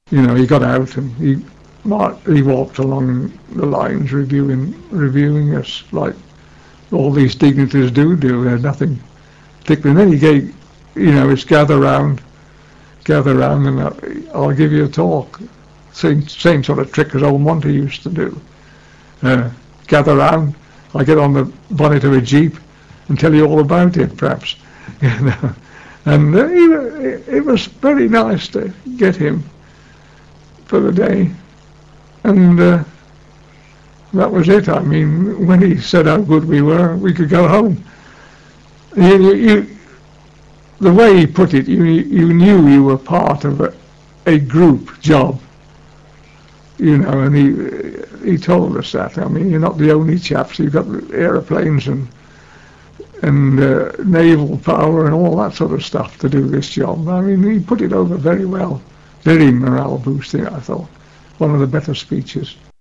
He got out and he walked along the lines reviewing us like all these dignitaries do. There's nothing particular. And then he gave, it's gather round, and I'll give you a talk. Same sort of trick as old Monty used to do. Gather round, I get on the bonnet of a Jeep and tell you all about it, perhaps. And it was very nice to get him for the day. And that was it. I mean, when he said how good we were, we could go home. The way he put it, you knew you were part of a group job, and he told us that. I mean, you're not the only chaps. You've got aeroplanes and naval power and all that sort of stuff to do this job. I mean, he put it over very well. Very morale boosting, I thought. One of the better speeches.